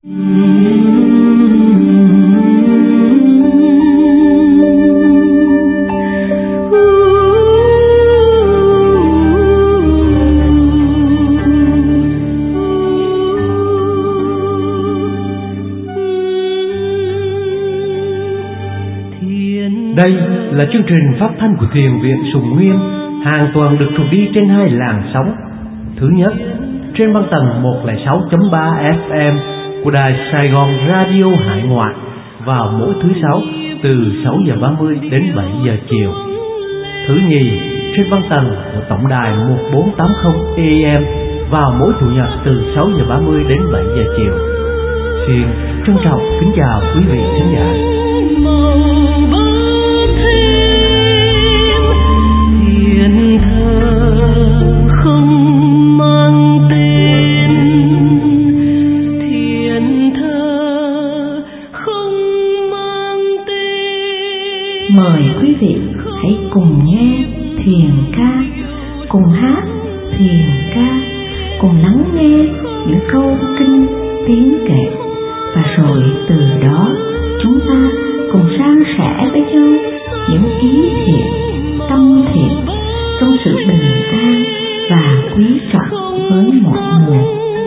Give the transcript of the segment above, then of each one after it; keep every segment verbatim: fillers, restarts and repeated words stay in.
Đây là chương trình phát thanh của Thiền viện Sùng Nguyên, hàng tuần được truyền đi trên hai làn sóng. Thứ nhất, trên băng tần một không sáu chấm ba ép em của đài Sài Gòn Radio Hải Ngoại vào mỗi thứ sáu từ sáu giờ ba mươi đến bảy giờ chiều. Thứ nhì, trên băng tần của tổng đài một bốn tám không A M vào mỗi chủ nhật từ sáu giờ ba mươi đến bảy giờ chiều. Xin trân trọng kính chào quý vị khán giả. Thiên thơ không mang tên, thiên thơ không mang tên. Mời quý vị hãy cùng nghe thiền ca, cùng hát thiền ca, cùng lắng nghe những câu kinh tiếng kệ, và rồi từ đó chúng ta cùng san sẻ với nhau những ý thiện, tâm thiện trong sự bình an và quý trọng với mọi người.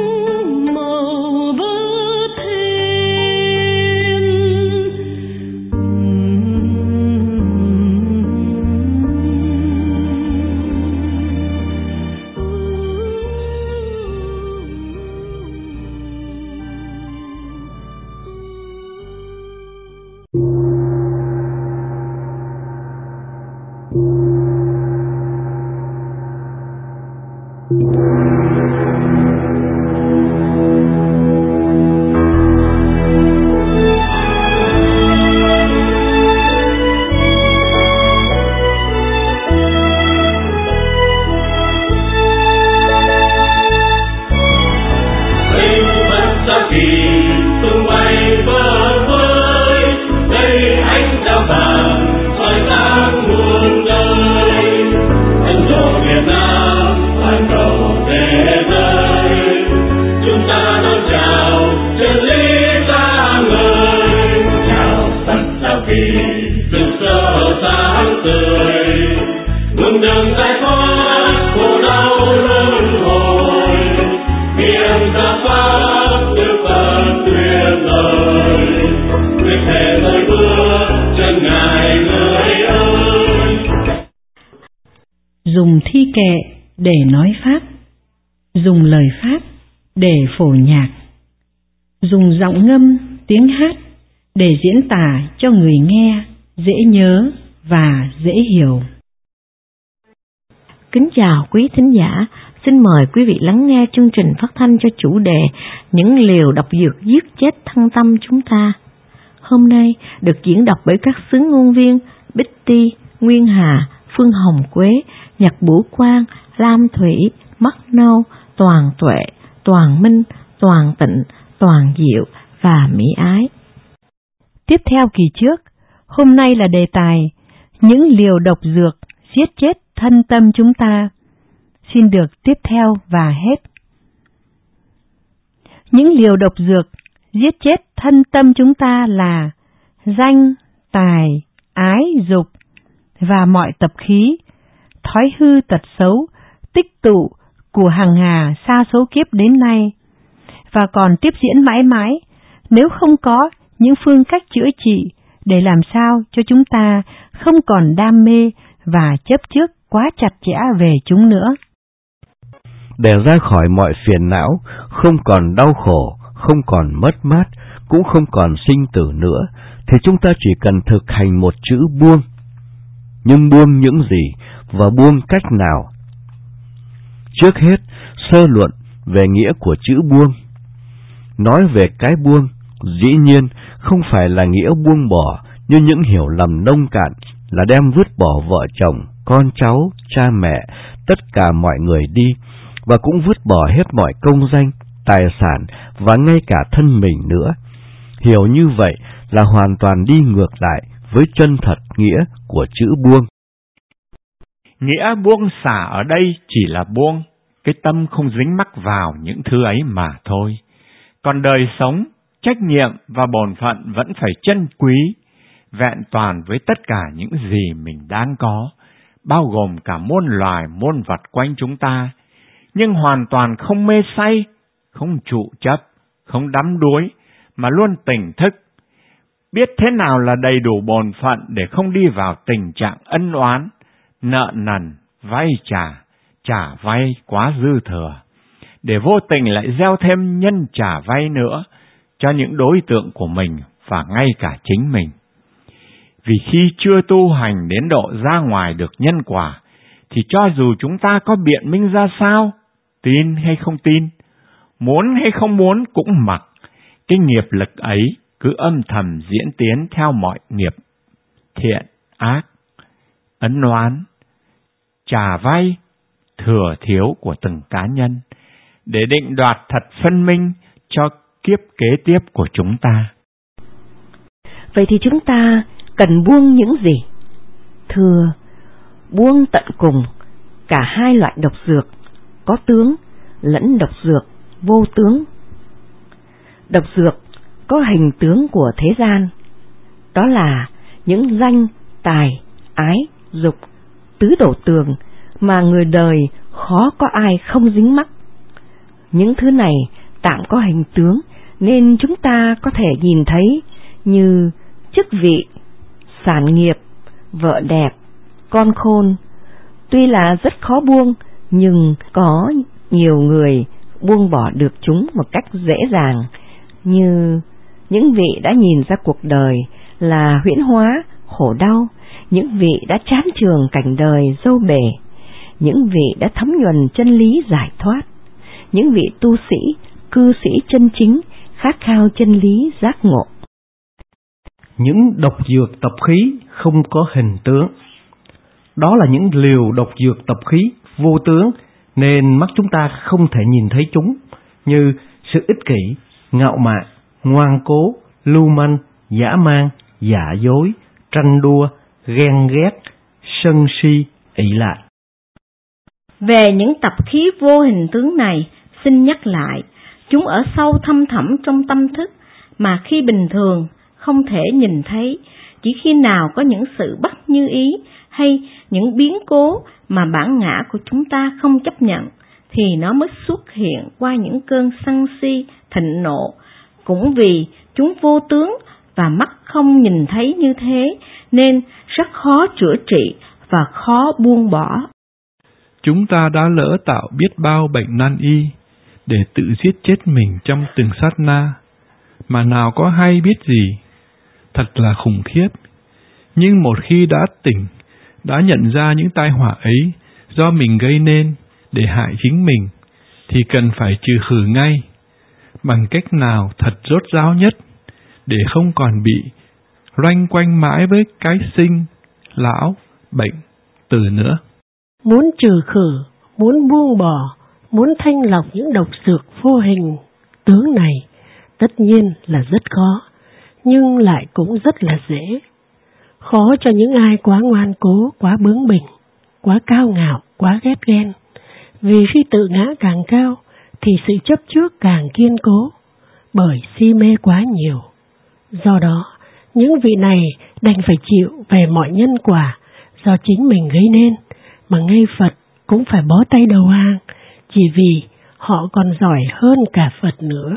Dùng thi kệ để nói pháp, dùng lời pháp để phổ nhạc, dùng giọng ngâm tiếng hát để diễn tả cho người nghe dễ nhớ và dễ hiểu. Kính chào quý thính giả, xin mời quý vị lắng nghe chương trình phát thanh cho chủ đề Những liều độc dược giết chết thân tâm chúng ta. Hôm nay được diễn đọc bởi các xứ ngôn viên Bích Ti, Nguyên Hà, Phương Hồng Quế, Nhật Bửu Quang, Lam Thủy, Mắt Nâu, Toàn Tuệ, Toàn Minh, Toàn Tịnh, Toàn Diệu và Mỹ Ái. Tiếp theo kỳ trước, hôm nay là đề tài Những liều độc dược giết chết thân tâm chúng ta. Xin được tiếp theo và hết. Những liều độc dược giết chết thân tâm chúng ta là danh, tài, ái, dục và mọi tập khí, thói hư tật xấu, tích tụ của hằng hà sa số kiếp đến nay, và còn tiếp diễn mãi mãi nếu không có những phương cách chữa trị để làm sao cho chúng ta không còn đam mê và chấp trước quá chặt chẽ về chúng nữa. Để ra khỏi mọi phiền não, không còn đau khổ, không còn mất mát, cũng không còn sinh tử nữa, thì chúng ta chỉ cần thực hành một chữ buông. Nhưng buông những gì và buông cách nào? Trước hết, sơ luận về nghĩa của chữ buông. Nói về cái buông, dĩ nhiên không phải là nghĩa buông bỏ như những hiểu lầm nông cạn là đem vứt bỏ vợ chồng, con cháu, cha mẹ, tất cả mọi người đi, và cũng vứt bỏ hết mọi công danh, tài sản và ngay cả thân mình nữa. Hiểu như vậy là hoàn toàn đi ngược lại với chân thật nghĩa của chữ buông. Nghĩa buông xả ở đây chỉ là buông, cái tâm không dính mắc vào những thứ ấy mà thôi. Còn đời sống trách nhiệm và bổn phận vẫn phải trân quý, vẹn toàn với tất cả những gì mình đang có, bao gồm cả muôn loài muôn vật quanh chúng ta, nhưng hoàn toàn không mê say, không trụ chấp, không đắm đuối, mà luôn tỉnh thức, biết thế nào là đầy đủ bổn phận để không đi vào tình trạng ân oán, nợ nần, vay trả, trả vay quá dư thừa, để vô tình lại gieo thêm nhân trả vay nữa cho những đối tượng của mình và ngay cả chính mình. Vì khi chưa tu hành đến độ ra ngoài được nhân quả, thì cho dù chúng ta có biện minh ra sao, tin hay không tin, muốn hay không muốn cũng mặc, cái nghiệp lực ấy cứ âm thầm diễn tiến theo mọi nghiệp thiện, ác, ân oán, trả vay, thừa thiếu của từng cá nhân, để định đoạt thật phân minh cho kiếp kế tiếp của chúng ta. Vậy thì chúng ta cần buông những gì? Thưa, buông tận cùng cả hai loại độc dược, có tướng lẫn độc dược vô tướng. Độc dược có hình tướng của thế gian, đó là những danh, tài, ái, dục, tứ đổ tường mà người đời khó có ai không dính mắc. Những thứ này tạm có hình tướng nên chúng ta có thể nhìn thấy, như chức vị, sản nghiệp, vợ đẹp, con khôn. Tuy là rất khó buông, nhưng có nhiều người buông bỏ được chúng một cách dễ dàng, như những vị đã nhìn ra cuộc đời là huyễn hóa, khổ đau, những vị đã chán chường cảnh đời dâu bể, những vị đã thấm nhuần chân lý giải thoát, những vị tu sĩ, cư sĩ chân chính khát khao chân lý giác ngộ. Những độc dược tập khí không có hình tướng, đó là những liều độc dược tập khí vô tướng, nên mắt chúng ta không thể nhìn thấy chúng, như sự ích kỷ, ngạo mạn, ngoan cố, lưu manh, dã man, giả dối, tranh đua, ghen ghét, sân si, ỷ lại. Về những tập khí vô hình tướng này, xin nhắc lại, chúng ở sâu thâm thẳm trong tâm thức, mà khi bình thường không thể nhìn thấy, chỉ khi nào có những sự bất như ý hay những biến cố mà bản ngã của chúng ta không chấp nhận, thì nó mới xuất hiện qua những cơn sân si, thịnh nộ. Cũng vì chúng vô tướng và mắt không nhìn thấy như thế, nên rất khó chữa trị và khó buông bỏ. Chúng ta đã lỡ tạo biết bao bệnh nan y để tự giết chết mình trong từng sát na, mà nào có hay biết gì. Thật là khủng khiếp. Nhưng một khi đã tỉnh, đã nhận ra những tai họa ấy do mình gây nên để hại chính mình, thì cần phải trừ khử ngay, bằng cách nào thật rốt ráo nhất, để không còn bị loanh quanh mãi với cái sinh, lão, bệnh, tử nữa. Muốn trừ khử, muốn buông bỏ, muốn thanh lọc những độc dược vô hình tướng này, tất nhiên là rất khó, nhưng lại cũng rất là dễ. Khó cho những ai quá ngoan cố, quá bướng bỉnh, quá cao ngạo, quá ghét ghen. Vì khi tự ngã càng cao, thì sự chấp trước càng kiên cố, bởi si mê quá nhiều. Do đó, những vị này đành phải chịu về mọi nhân quả do chính mình gây nên, mà ngay Phật cũng phải bó tay đầu hàng, chỉ vì họ còn giỏi hơn cả Phật nữa.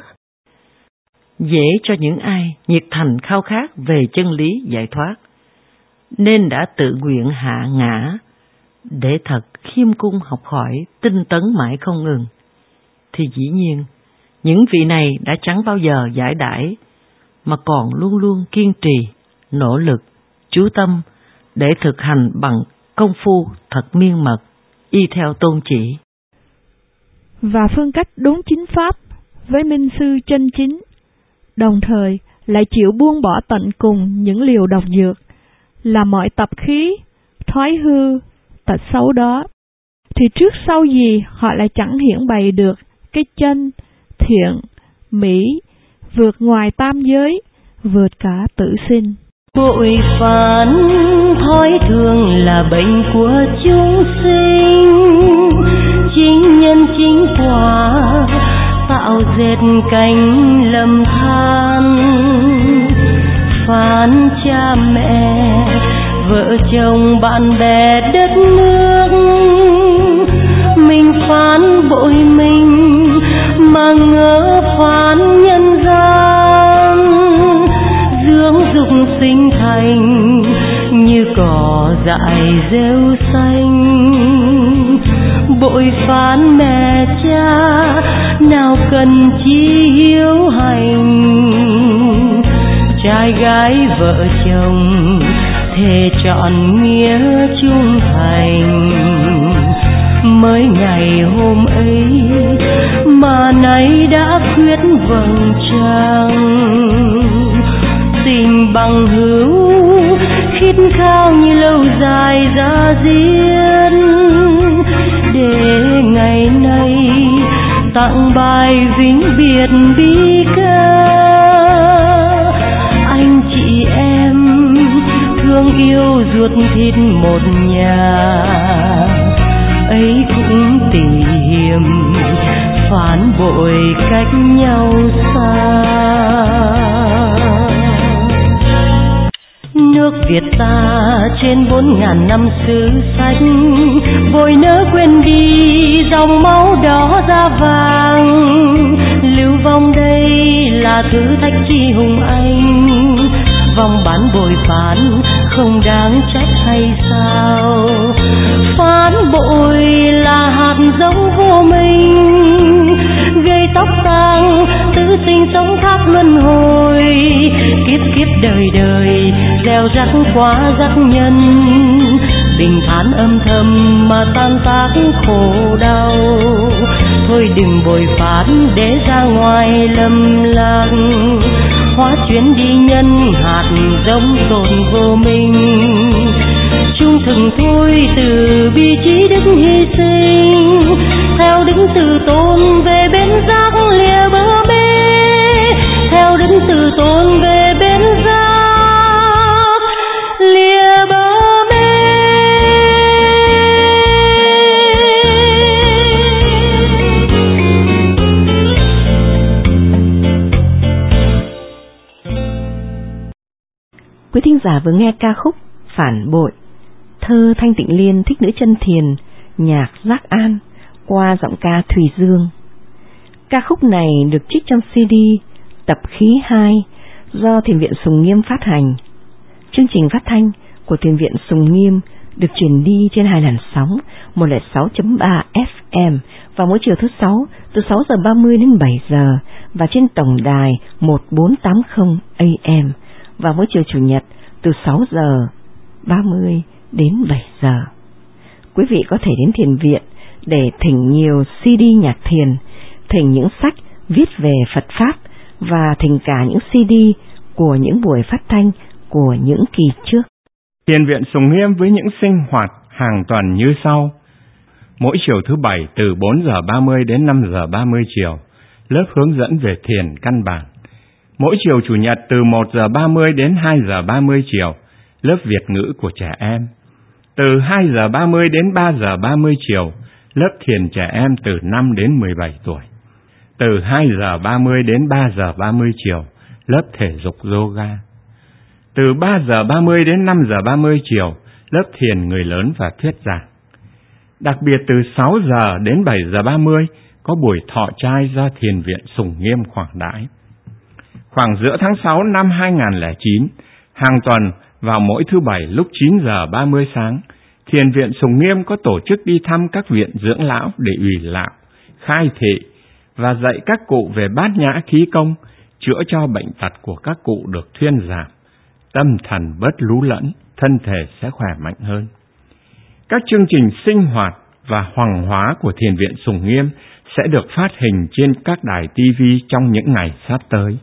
Dễ cho những ai nhiệt thành khao khát về chân lý giải thoát, nên đã tự nguyện hạ ngã, để thật khiêm cung học hỏi, tinh tấn mãi không ngừng. Thì dĩ nhiên, những vị này đã chẳng bao giờ giải đãi, mà còn luôn luôn kiên trì, nỗ lực, chú tâm để thực hành bằng công phu thật miên mật, y theo tôn chỉ. Và phương cách đúng chính pháp với minh sư chân chính, đồng thời lại chịu buông bỏ tận cùng những liều độc dược, là mọi tập khí, thói hư, tật xấu đó, thì trước sau gì họ lại chẳng hiển bày được cái chân, thiện, mỹ, vượt ngoài tam giới, vượt cả tử sinh. Bội phản thói thường là bệnh của chúng sinh, chính nhân chính quả xạo dệt cánh lầm than, phán cha mẹ vợ chồng bạn bè đất nước, mình phán bội mình mà ngỡ phán nhân gian, dưỡng dục sinh thành như cỏ dại rêu xanh, bội phán mẹ cha nào cần chi hiếu hành, trai gái vợ chồng thề trọn nghĩa trung thành, mới ngày hôm ấy mà nay đã quyết vầng trăng, tình bằng hữu khít khao như lâu dài ra diên, để ngày nay tặng bài vĩnh biệt bi ca. Anh chị em thương yêu ruột thịt một nhà, ấy cũng tỉ hiềm phán bội cách nhau xa. Nước Việt ta trên bốn ngàn năm sử sách, vội nỡ quên đi dòng máu đỏ da vàng, lưu vong đây là thử thách chi hùng anh, vòng bán bội phán không đáng trách hay sao, phán bội là hạt giống vô minh, gây tóc tang tự sinh sống thác luân hồi, kiếp kiếp đời đời gieo rắc quá rắc nhân, bình thản âm thầm mà tan tác khổ đau, thôi đừng bội phán để ra ngoài lầm lạc, hóa chuyển đi nhân hạt giống tồn vô minh, trung thực thôi từ bi trí đức hy sinh, theo đức từ tôn về bên giác lìa bờ bê, theo đức từ tôn về bên giác lìa bờ bê. Quý thính giả vừa nghe ca khúc Phản Bội, thơ Thanh Tịnh Liên, Thích Nữ Chân Thiền, nhạc Giác An, qua giọng ca Thùy Dương. Ca khúc này được trích trong xê đê Tập Khí hai do Thiền viện Sùng Nghiêm phát hành. Chương trình phát thanh của Thiền viện Sùng Nghiêm được truyền đi trên hai làn sóng một không sáu chấm ba ép em vào mỗi chiều thứ sáu từ sáu giờ ba mươi đến bảy giờ và trên tổng đài một bốn tám không a em vào mỗi chiều chủ nhật từ sáu giờ ba mươi đến bảy giờ. Quý vị có thể đến thiền viện để thỉnh nhiều xê đê nhạc thiền, thỉnh những sách viết về Phật Pháp và thỉnh cả những xê đê của những buổi phát thanh của những kỳ trước. Thiền viện Sùng Nghiêm với những sinh hoạt hàng tuần như sau. Mỗi chiều thứ bảy từ bốn giờ ba mươi đến năm giờ ba mươi chiều, lớp hướng dẫn về thiền căn bản. Mỗi chiều chủ nhật từ một giờ ba mươi đến hai giờ ba mươi chiều, lớp Việt ngữ của trẻ em. Từ hai giờ ba mươi đến ba giờ ba mươi chiều, lớp thiền trẻ em từ năm đến mười bảy tuổi. Từ hai giờ ba mươi đến ba giờ ba mươi chiều, lớp thể dục yoga. Từ ba giờ ba mươi đến năm giờ ba mươi chiều, lớp thiền người lớn và thuyết giảng. Đặc biệt từ sáu giờ đến bảy giờ ba mươi có buổi thọ trai do Thiền viện Sùng Nghiêm khoản đãi. Khoảng giữa tháng sáu năm hai nghìn không trăm lẻ chín, hàng tuần vào mỗi thứ bảy lúc chín giờ ba mươi sáng, Thiền viện Sùng Nghiêm có tổ chức đi thăm các viện dưỡng lão để ủy lão, khai thị và dạy các cụ về bát nhã khí công, chữa cho bệnh tật của các cụ được thuyên giảm, tâm thần bớt lú lẫn, thân thể sẽ khỏe mạnh hơn. Các chương trình sinh hoạt và hoàng hóa của Thiền viện Sùng Nghiêm sẽ được phát hình trên các đài ti vi trong những ngày sắp tới.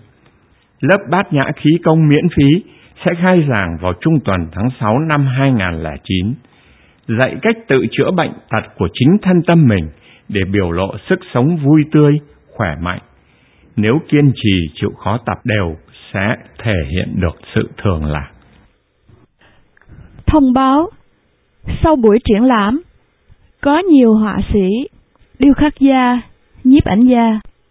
Lớp bát nhã khí công miễn phí sẽ khai giảng vào trung tuần tháng sáu năm hai nghìn không trăm lẻ chín, dạy cách tự chữa bệnh tật của chính thân tâm mình để biểu lộ sức sống vui tươi, khỏe mạnh. Nếu kiên trì chịu khó tập đều sẽ thể hiện được sự thường lạc. Thông báo, sau buổi triển lãm, có nhiều họa sĩ, điêu khắc gia, nhiếp ảnh gia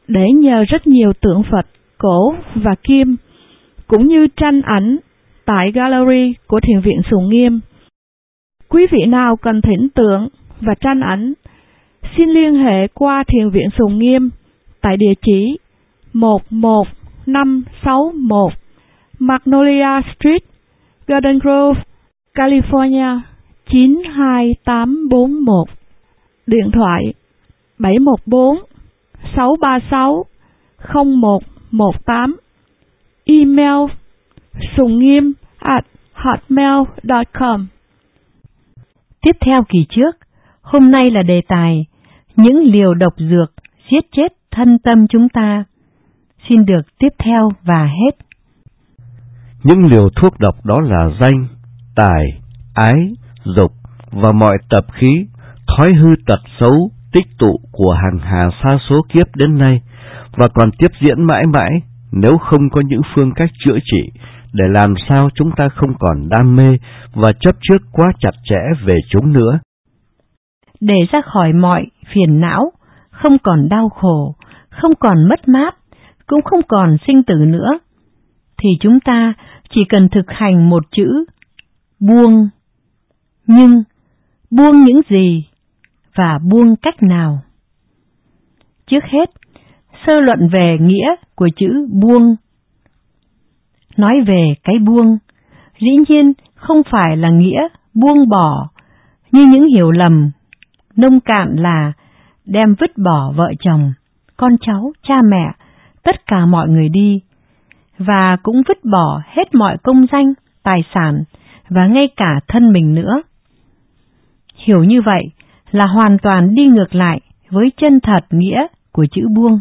để nhờ rất nhiều tượng Phật cổ và kim, cũng như tranh ảnh tại gallery của Thiền viện Sùng Nghiêm. Quý vị nào cần thỉnh tượng và tranh ảnh, xin liên hệ qua Thiền viện Sùng Nghiêm tại địa chỉ một một năm sáu một Magnolia Street, Garden Grove, California chín hai tám bốn một. Điện thoại bảy một bốn sáu ba sáu không một một tám. Email sungngiem at hotmail dot com. Tiếp theo kỳ trước, hôm nay là đề tài những liều độc dược giết chết thân tâm chúng ta. Xin được tiếp theo và hết. Những liều thuốc độc đó là danh, tài, ái, dục và mọi tập khí, thói hư tật xấu tích tụ của hàng hà sa số kiếp đến nay và còn tiếp diễn mãi mãi nếu không có những phương cách chữa trị để làm sao chúng ta không còn đam mê và chấp trước quá chặt chẽ về chúng nữa. Để ra khỏi mọi phiền não, không còn đau khổ, không còn mất mát, cũng không còn sinh tử nữa, thì chúng ta chỉ cần thực hành một chữ buông. Nhưng buông những gì và buông cách nào? Trước hết, sơ luận về nghĩa của chữ buông. Nói về cái buông, dĩ nhiên không phải là nghĩa buông bỏ như những hiểu lầm nông cạn là đem vứt bỏ vợ chồng, con cháu, cha mẹ, tất cả mọi người đi, và cũng vứt bỏ hết mọi công danh, tài sản và ngay cả thân mình nữa. Hiểu như vậy là hoàn toàn đi ngược lại với chân thật nghĩa của chữ buông.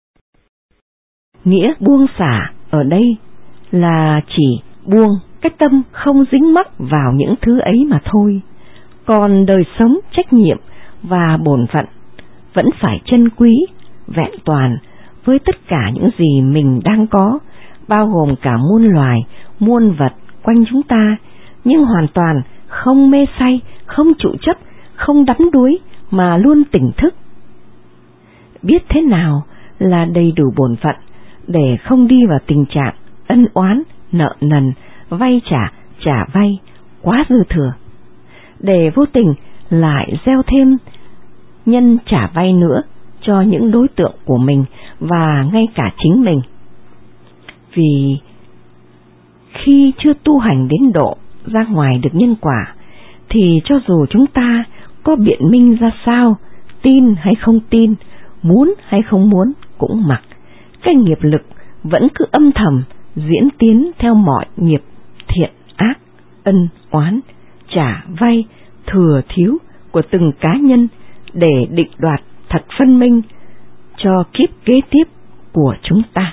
Nghĩa buông xả ở đây là chỉ buông cái tâm không dính mắc vào những thứ ấy mà thôi. Còn đời sống, trách nhiệm và bổn phận vẫn phải trân quý, vẹn toàn với tất cả những gì mình đang có, bao gồm cả muôn loài, muôn vật quanh chúng ta, nhưng hoàn toàn không mê say, không trụ chấp, không đắm đuối mà luôn tỉnh thức. Biết thế nào là đầy đủ bổn phận để không đi vào tình trạng ân oán, nợ nần, vay trả, trả vay, quá dư thừa, để vô tình lại gieo thêm nhân trả vay nữa cho những đối tượng của mình và ngay cả chính mình. Vì khi chưa tu hành đến độ ra ngoài được nhân quả, thì cho dù chúng ta có biện minh ra sao, tin hay không tin, muốn hay không muốn cũng mặc, cái nghiệp lực vẫn cứ âm thầm diễn tiến theo mọi nghiệp thiện ác, ân oán, trả vay, thừa thiếu của từng cá nhân để định đoạt thật phân minh cho kiếp kế tiếp của chúng ta.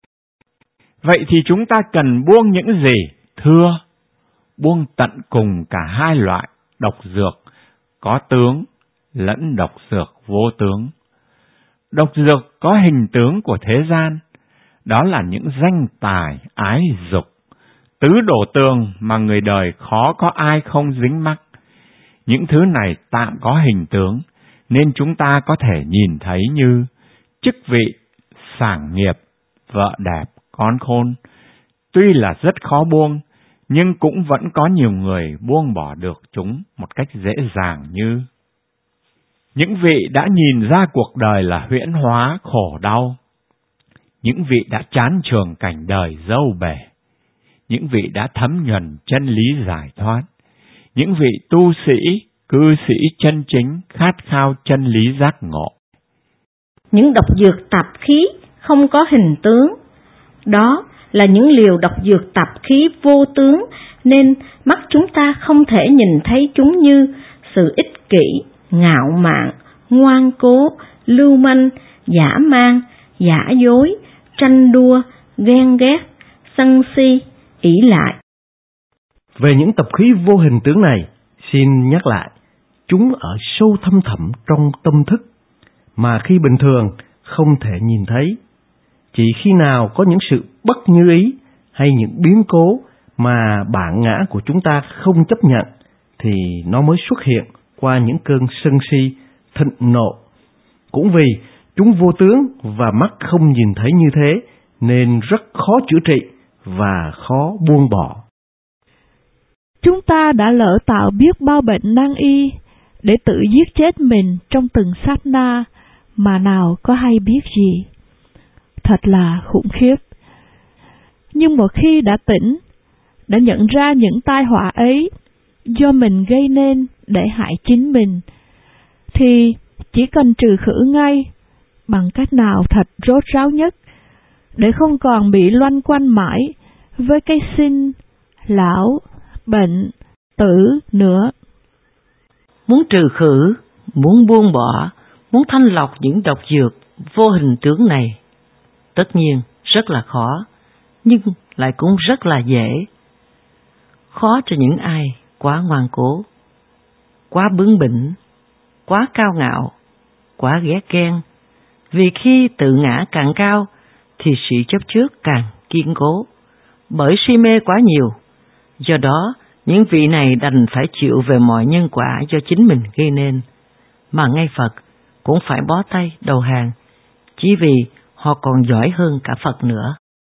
Vậy thì chúng ta cần buông những gì? Thưa, buông tận cùng cả hai loại độc dược có tướng lẫn độc dược vô tướng. Độc dược có hình tướng của thế gian, đó là những danh tài, ái, dục, tứ đổ tường mà người đời khó có ai không dính mắc. Những thứ này tạm có hình tướng, nên chúng ta có thể nhìn thấy như chức vị, sản nghiệp, vợ đẹp, con khôn. Tuy là rất khó buông, nhưng cũng vẫn có nhiều người buông bỏ được chúng một cách dễ dàng như những vị đã nhìn ra cuộc đời là huyễn hóa khổ đau, những vị đã chán trường cảnh đời dâu bể, những vị đã thấm nhuần chân lý giải thoát, những vị tu sĩ, cư sĩ chân chính khát khao chân lý giác ngộ. Những độc dược tạp khí không có hình tướng, đó là những liều độc dược tạp khí vô tướng, nên mắt chúng ta không thể nhìn thấy chúng như sự ích kỷ, ngạo mạn, ngoan cố, lưu manh, giả man, giả dối, tranh đua, ghen ghét, sân si, ỷ lại. Về những tập khí vô hình tướng này, xin nhắc lại, chúng ở sâu thâm thẳm trong tâm thức, mà khi bình thường không thể nhìn thấy. Chỉ khi nào có những sự bất như ý hay những biến cố mà bản ngã của chúng ta không chấp nhận, thì nó mới xuất hiện qua những cơn sân si, thịnh nộ. Cũng vì Chúng vô tướng và mắt không nhìn thấy như thế, nên rất khó chữa trị và khó buông bỏ. Chúng ta đã lỡ tạo biết bao bệnh nan y để tự giết chết mình trong từng sát na mà nào có hay biết gì. Thật là khủng khiếp. Nhưng một khi đã tỉnh, đã nhận ra những tai họa ấy do mình gây nên để hại chính mình, thì chỉ cần trừ khử ngay bằng cách nào thật rốt ráo nhất, để không còn bị loanh quanh mãi với cái sinh, lão, bệnh, tử nữa. Muốn trừ khử, muốn buông bỏ, muốn thanh lọc những độc dược vô hình tướng này, tất nhiên rất là khó, nhưng lại cũng rất là dễ. Khó cho những ai quá ngoan cố, quá bướng bỉnh, quá cao ngạo, quá ghét ghen, vì khi tự ngã càng cao thì sự chấp trước càng kiên cố, bởi si mê quá nhiều. Do đó, những vị này đành phải chịu về mọi nhân quả do chính mình gây nên, mà ngay Phật cũng phải bó tay đầu hàng, chỉ vì họ còn giỏi hơn cả Phật nữa.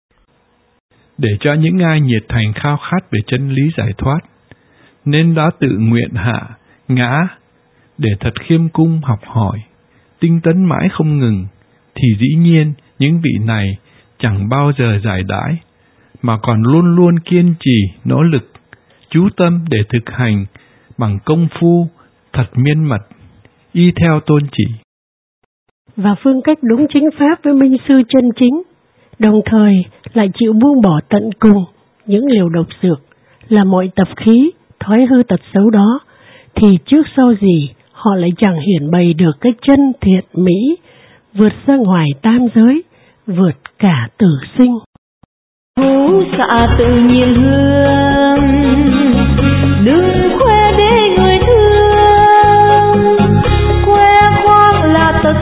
Để cho những ai nhiệt thành khao khát về chân lý giải thoát, nên đã tự nguyện hạ, ngã, để thật khiêm cung học hỏi, tinh tấn mãi không ngừng, thì dĩ nhiên những vị này chẳng bao giờ giải đãi, mà còn luôn luôn kiên trì, nỗ lực, chú tâm để thực hành bằng công phu thật miên mật, y theo tôn chỉ. Và phương cách đúng chính pháp với minh sư chân chính, đồng thời lại chịu buông bỏ tận cùng những liều độc dược là mọi tập khí, thói hư tật xấu đó, thì trước sau gì họ lại chẳng hiển bày được cái chân thiện mỹ, vượt ra ngoài tam giới, vượt cả tử sinh. Hú xạ tự nhiên hương, đừng khoe để người thương, khoe khoang là tật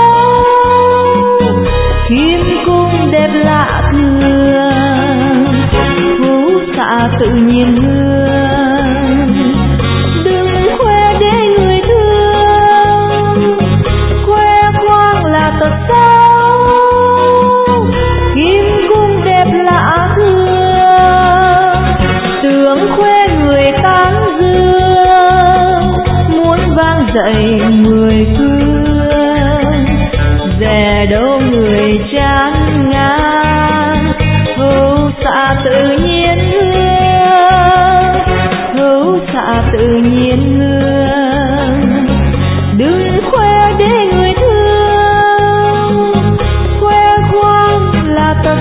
xấu, khiêm cung đẹp lạ thường. Hú xạ tự nhiên hương, đừng khoe để người thương, khoe khoang là tật xấu, khiêm cung đẹp lạ thường. Tưởng khoe người tán dương, muốn vang dậy mười phương, dè đâu người chán ngán. Hữu xạ tự nhiên hương, hữu xạ tự nhiên hương, đừng khoe để người thương, khoe khoang là tật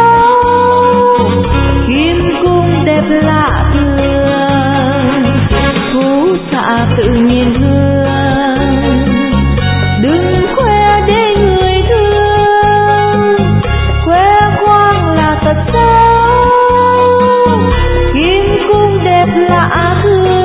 xấu, khiêm cung đẹp lạ thường. Hữu xạ tự nhiên hương, đừng khoe để người thương, khoe khoang là tật xấu, khiêm cung đẹp lạ thường.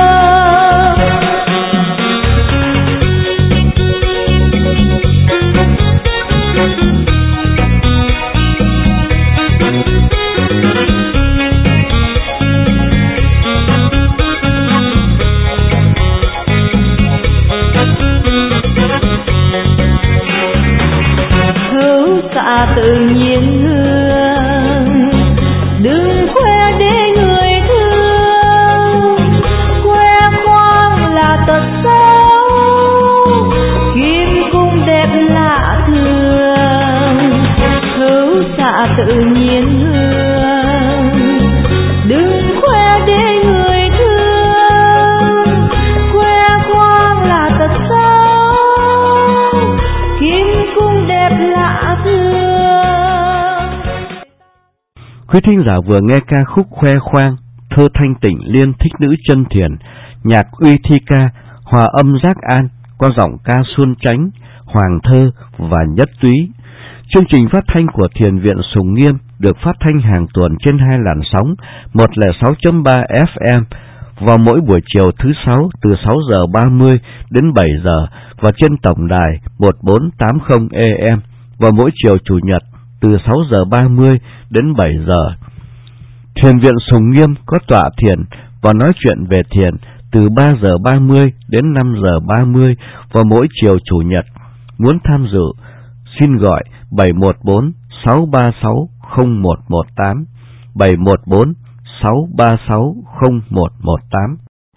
Hữu xạ tự nhiên hương, đừng khoe để người thương, khoe khoang là tật xấu, khiêm cung đẹp lạ thường. Hữu xạ tự nhiên hương, đừng khoe để người thương, khoe khoang là tật xấu, khiêm cung đẹp lạ thường. Quý thính giả vừa nghe ca khúc Khoe Khoang, thơ thanh tịnh liên thích nữ chân thiền, nhạc Uy Thi Ca, hòa âm Giác An qua giọng ca Xuân Chánh, Hoàng Thơ và Nhất Túy. Chương trình phát thanh của Thiền viện Sùng Nghiêm được phát thanh hàng tuần trên hai làn sóng một không sáu chấm ba ép em vào mỗi buổi chiều thứ sáu từ sáu giờ ba mươi đến bảy giờ và trên tổng đài một bốn tám không A M vào mỗi chiều chủ nhật từ sáu giờ ba mươi đến bảy giờ. Thiền viện Sùng Nghiêm có tọa thiền và nói chuyện về thiền từ ba giờ ba mươi đến năm giờ ba mươi vào mỗi chiều chủ nhật. Muốn tham dự, xin gọi bảy một bốn sáu ba sáu không một một tám, bảy một bốn sáu ba sáu không một một tám.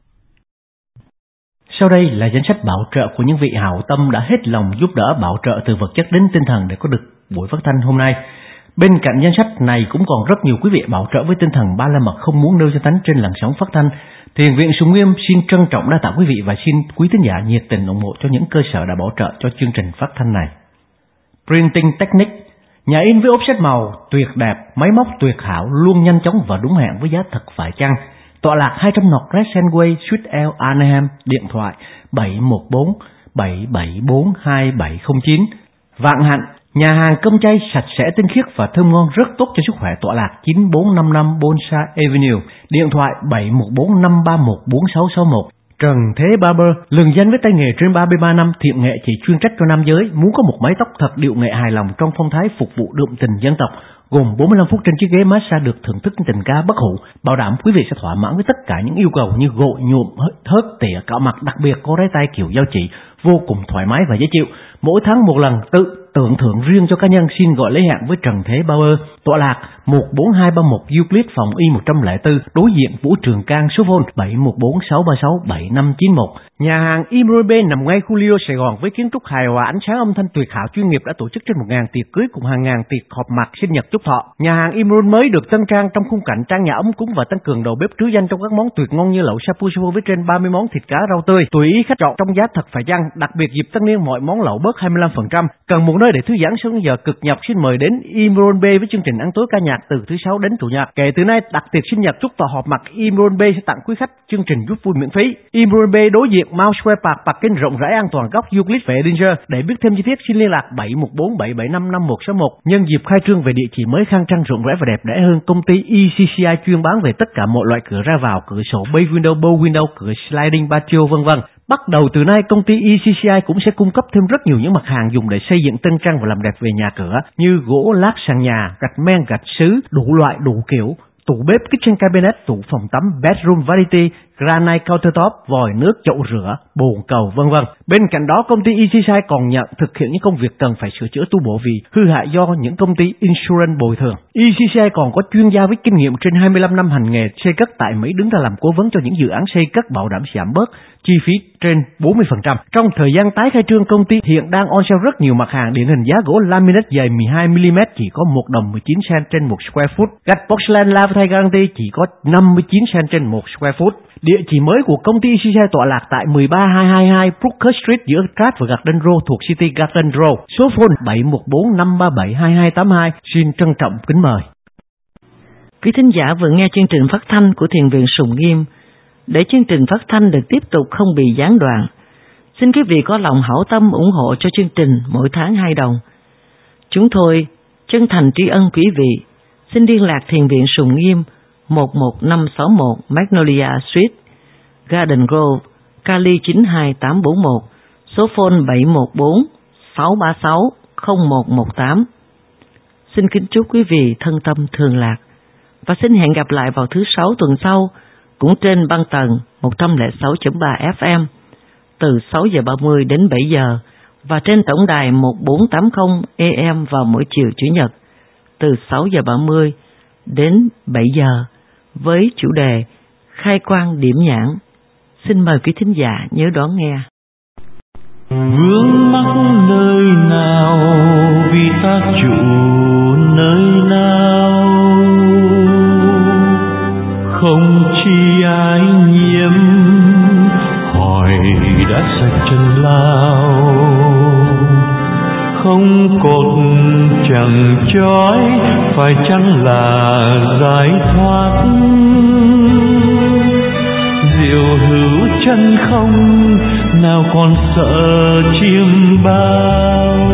Sau đây là danh sách bảo trợ của những vị hảo tâm đã hết lòng giúp đỡ bảo trợ từ vật chất đến tinh thần để có được buổi phát thanh hôm nay. Bên cạnh danh sách này cũng còn rất nhiều quý vị bảo trợ với tinh thần ba la mật không muốn nêu danh tánh trên làn sóng phát thanh. Thiền viện Sùng Nghiêm xin trân trọng đa tạ quý vị và xin quý thính giả nhiệt tình ủng hộ cho những cơ sở đã bảo trợ cho chương trình phát thanh này. Printing Technique, nhà in với ốp sách màu tuyệt đẹp, máy móc tuyệt hảo, luôn nhanh chóng và đúng hẹn với giá thật phải chăng. Tọa lạc hai trăm North Crescent Way, Suite L, Anaheim, điện thoại bảy một bốn bảy bảy bốn hai bảy không chín. Vạn Hạnh, nhà hàng cơm chay sạch sẽ tinh khiết và thơm ngon rất tốt cho sức khỏe, tọa lạc chín bốn năm năm Bonsai Avenue, điện thoại bảy một bốn năm ba một bốn sáu sáu một. Trần Thế Barber, lừng danh với tay nghề trên ba mươi ba năm, thiện nghệ chỉ chuyên trách cho nam giới, muốn có một mái tóc thật điệu nghệ hài lòng trong phong thái phục vụ đượm tình dân tộc, gồm bốn mươi lăm phút trên chiếc ghế massage được thưởng thức tình ca bất hủ, bảo đảm quý vị sẽ thỏa mãn với tất cả những yêu cầu như gội, nhuộm, thớt, tỉa, cạo mặt, đặc biệt có đáy tay kiểu giao chỉ, vô cùng thoải mái và dễ chịu. Mỗi tháng một lần, tự tưởng thưởng riêng cho cá nhân xin gọi lấy hẹn với Trần Thế Bauer, tọa lạc một bốn hai ba một Euclid, phòng Y một không bốn, đối diện Vũ Trường Cang, số phone bảy một bốn sáu ba sáu bảy năm chín một. Nhà hàng Imrobe nằm ngay khu Lido, Sài Gòn với kiến trúc hài hòa, ánh sáng âm thanh tuyệt hảo chuyên nghiệp, đã tổ chức trên một ngàn tiệc cưới cùng hàng ngàn tiệc họp mặt sinh nhật chúc thọ. Nhà hàng Imrobe mới được tân trang trong khung cảnh trang nhà ấm cúng và tăng cường đầu bếp trứ danh trong các món tuyệt ngon như lẩu shabu shabu với trên ba mươi món thịt cá rau tươi, tùy ý khách chọn trong giá thật phải chăng. Đặc biệt dịp tân niên mọi món lẩu bớt hai mươi lăm phần trăm. Cần một nơi để thư giãn sau những giờ cực nhọc, xin mời đến Imrobe với chương trình ăn tối ca nhạc từ thứ sáu đến chủ nhật. Kể từ nay đặt tiệc sinh nhật chúc thọ họp mặt, Imrobe sẽ tặng quý khách chương trình giúp vui miễn phí. Imrobe đối diện Mount Square Park, parking rộng rãi an toàn góc Euclid và Edinger. Để biết thêm chi tiết xin liên lạc bảy một bốn bảy bảy năm năm một sáu một. Nhân dịp khai trương về địa chỉ mới khang trang rộng rãi và đẹp đẽ hơn, công ty e xê xê i chuyên bán về tất cả mọi loại cửa ra vào, cửa sổ bay window, bow window, cửa sliding patio vân vân. Bắt đầu từ nay, công ty e xê xê i cũng sẽ cung cấp thêm rất nhiều những mặt hàng dùng để xây dựng tân trang và làm đẹp về nhà cửa, như gỗ lát sàn nhà, gạch men, gạch sứ, đủ loại đủ kiểu, tủ bếp, kitchen cabinet, tủ phòng tắm, bedroom vanity, granite countertop, vòi nước, chậu rửa, bồn cầu vân vân. Bên cạnh đó, công ty e xê xê i còn nhận thực hiện những công việc cần phải sửa chữa tu bổ vì hư hại do những công ty insurance bồi thường. e xê xê i còn có chuyên gia với kinh nghiệm trên hai mươi lăm năm hành nghề xây cất tại Mỹ, đứng ra làm cố vấn cho những dự án xây cất, bảo đảm giảm bớt chi phí trên bốn mươi phần trăm. Trong thời gian tái khai trương, công ty hiện đang on sale rất nhiều mặt hàng, điển hình giá gỗ laminate dày mười hai mi li mét chỉ có một đồng mười chín cent trên một square foot, gạch porcelain Lavatai Guarantee chỉ có năm mươi chín cent trên một square foot. Địa chỉ mới của công ty e xê xê i tọa lạc tại một ba hai hai hai Brooker Street giữa Pratt và Garden Row thuộc City Garden Row. Số phone bảy một bốn năm ba bảy hai hai tám hai. Xin trân trọng kính mời. Quý thính giả vừa nghe chương trình phát thanh của Thiền viện Sùng Nghiêm. Để chương trình phát thanh được tiếp tục không bị gián đoạn, xin quý vị có lòng hảo tâm ủng hộ cho chương trình mỗi tháng hai đồng. Chúng tôi chân thành tri ân quý vị. Xin liên lạc Thiền viện Sùng Nghiêm một một năm sáu một Magnolia Street, Garden Grove, Cali chín hai tám bốn một, số phone bảy một bốn sáu ba sáu không một một tám. Xin kính chúc quý vị thân tâm thường lạc và xin hẹn gặp lại vào thứ sáu tuần sau, cũng trên băng tần một không sáu chấm ba ép em từ sáu giờ ba mươi đến bảy giờ và trên tổng đài một bốn tám không A M vào mỗi chiều Chủ nhật từ sáu giờ ba mươi đến bảy giờ với chủ đề Khai quang điểm nhãn. Xin mời quý thính giả nhớ đón nghe. Vướng mắc nơi nào vì ta trụ nơi nào, không chi ai nhiễm hỏi đã sạch chân lao, không cột chẳng trói phải chăng là giải thoát, diệu hữu chân không nào còn sợ chiêm bao.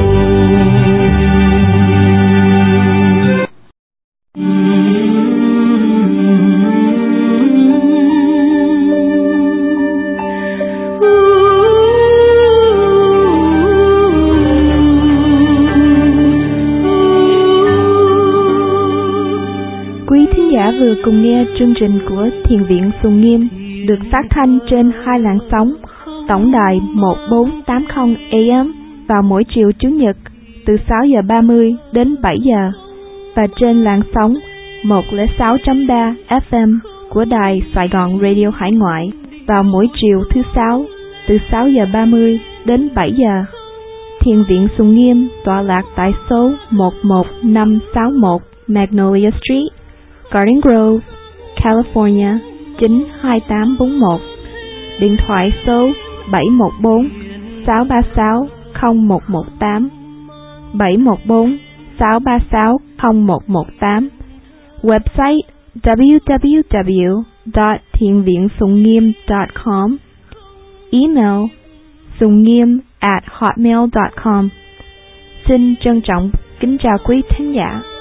Vừa cùng nghe chương trình của Thiền viện Sùng Nghiêm được phát thanh trên hai làn sóng tổng đài một bốn tám không A M vào mỗi chiều Chủ nhật từ sáu giờ ba mươi đến bảy giờ và trên làn sóng một không sáu chấm ba ép em của đài Sài Gòn Radio Hải Ngoại vào mỗi chiều thứ sáu từ sáu giờ ba mươi đến bảy giờ. Thiền viện Sùng Nghiêm tọa lạc tại số một một năm sáu một Magnolia Street, Garden Grove, California chín hai tám bốn một. Điện thoại số bảy một bốn sáu ba sáu không một một tám, bảy một bốn sáu ba sáu không một một tám. Website w w w dot thiền viện sùng nghiêm dot com. Email sùng nghiêm at hotmail dot com. Xin trân trọng kính chào quý thính giả.